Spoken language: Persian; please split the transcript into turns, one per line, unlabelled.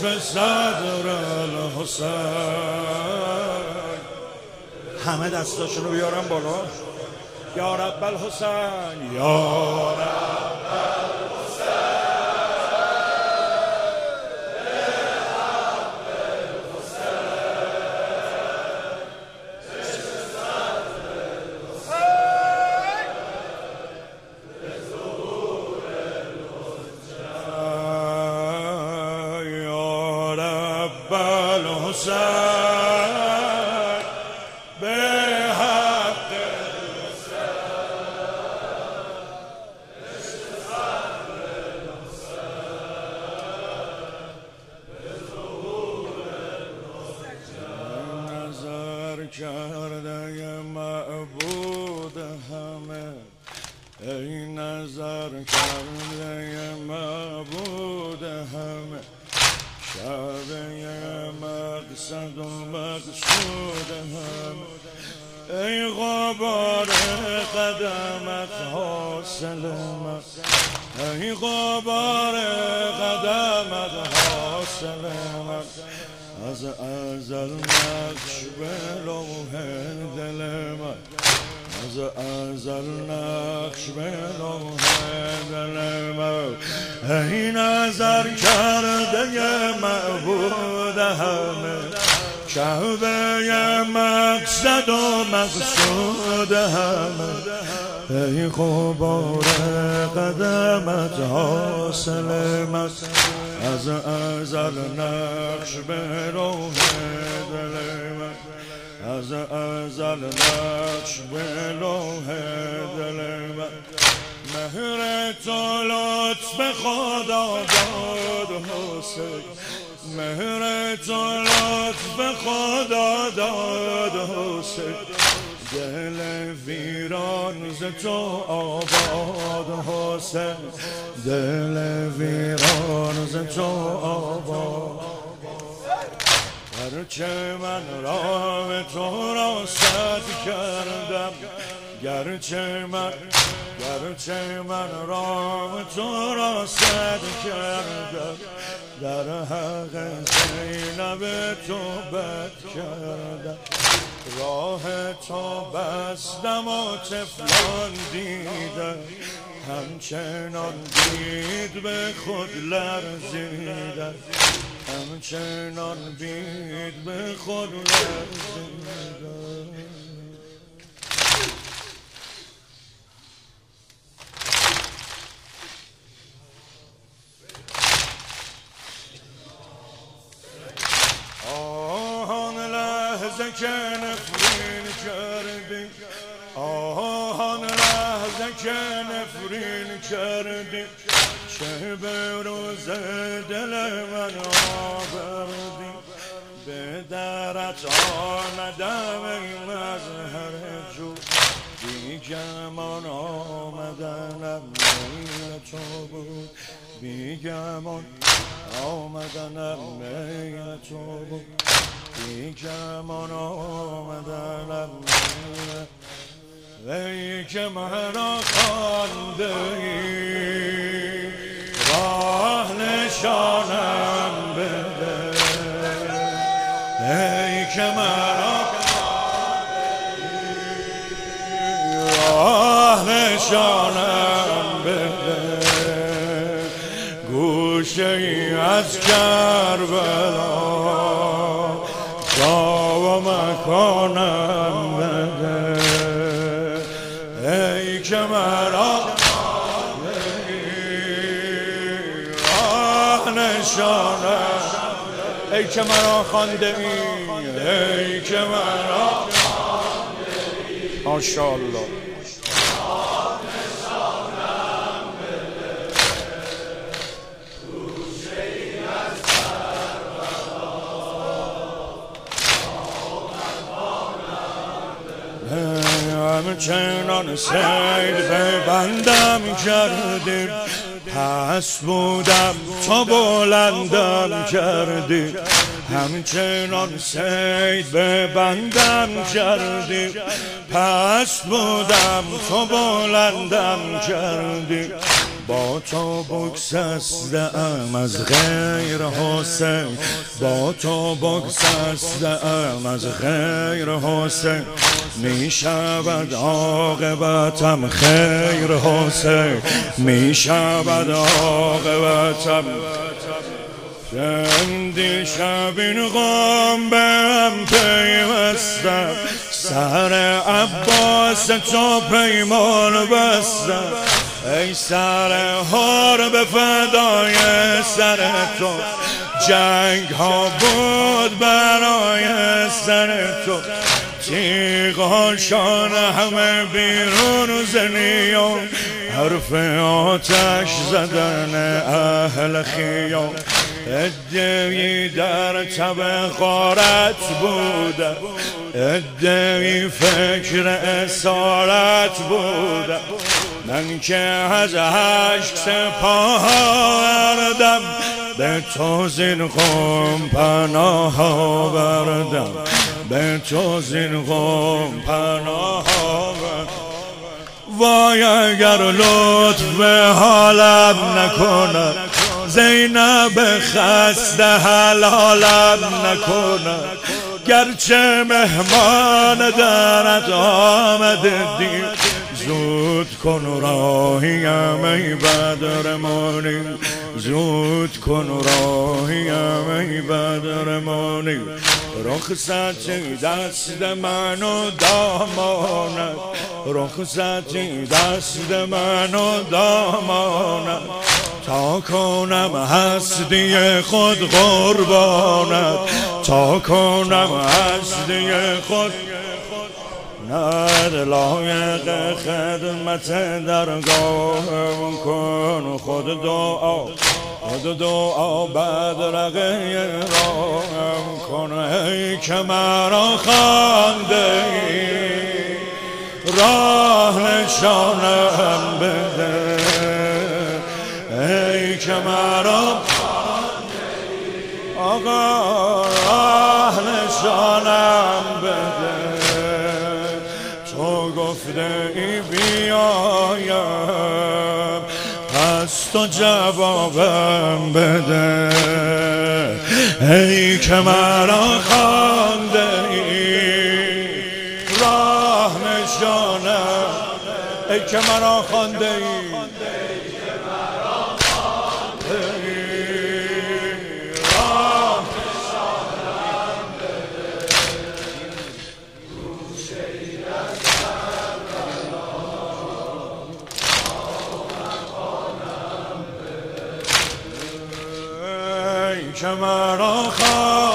عطف صدر الحسین. همه دستاشونو بیارم بالا. یا رب الحسین یا رب کرده معبود همه، ای نظر کرده معبود همه، شعبه مقصد و مقصود همه، ای غبار قدمت حاصل من، ای غبار قدمت حاصل من، از ازل نقش به لوح دل من، از ازل نقش به لوح دل من، ای نظر کرده معبود همه، شعبه مقصد و مقصود همه، ای غبار قدمت حاصل من، از ازل نقش به لوح دل من، از ازل نقش به لوح دل من، مهر تو لطف خدا داد حسین، مهر تو لطف خدا داد حسین، دل ویران ز تو آباد حسین، دل ویران ز تو آباد، گرچه من راه تو را سد کردم، گرچه من راه تو را سد کردم، در حق زینب تو بد کردم، راه تو بستم و طفلان دیدم، همچنان دید به خود لرزیدم، همچنان بید به خود لرزیدم. آن لحظه که نفرین کردی، آن لحظه که نفرین کردی، چه به روز دل من آوردی، به درت آمدم ای مظهر جو، بی گمان آمدنم میل تو بود، بی گمان آمدنم میل تو بود، بی گمان آمدنم میل، ای که مرا خوانده ای راه نشانم بده، ای که مرا راه نشانم بده، گوشه ای از کربلا جا و مکانم بده، ای که مرا راه نشانم، ای که مرا خوانده ای، ای که مرا خوانده ای، ماشاءالله همچنان سید به بندم کردی، پس بودم تو بلندم کردی، همچنان سید به بندم کردی، پس بودم تو بلندم کردی، با تو بگسسته‌ام از غیر حسین، با تو بگسسته‌ام از غیر حسین، می شود عاقبتم خیر حسین، می شود عاقبتم. چندی شب این غم بهم پیوستم، سر عباس تو پیمان بستم. ای سر هار به فدای سر تو، جنگ ها بود برای سر تو. تیغاشان همه بیرون زنیان، حرف آتش زدن اهل خیام. ادعی در تب غارت بودم، ادعی فکر اسارت بودم. من که از عشق سپاه آوردم، به تو زین قوم پناه آوردم، به تو زین قوم پناه آوردم. وای اگر لطف حالم نکنه، زینب خسته حلالم نکنه. گرچه مهمان درت آمده دیر، زود کن راهیم ای بدرمانی، زود کن راهیم ای بدرمانی. رخصتی دست من و دامانت، رخصتی دست من و دامانت. تا کنم هستی خود قربانت، تا کنم هستی خود. ند لایق خدمت درگاهم کن، خود دعا خود دعا بدرقه راهم کن. ای که مرا خوانده ای، راه نشانم بده. ای که مرا خوانده ای، آقا راه نشانم بده. تو گفته ای بیایم، پس تو جوابم بده. ای که مرا خوانده ای، راه نشانم. ای که مرا خوانده ای، که مرا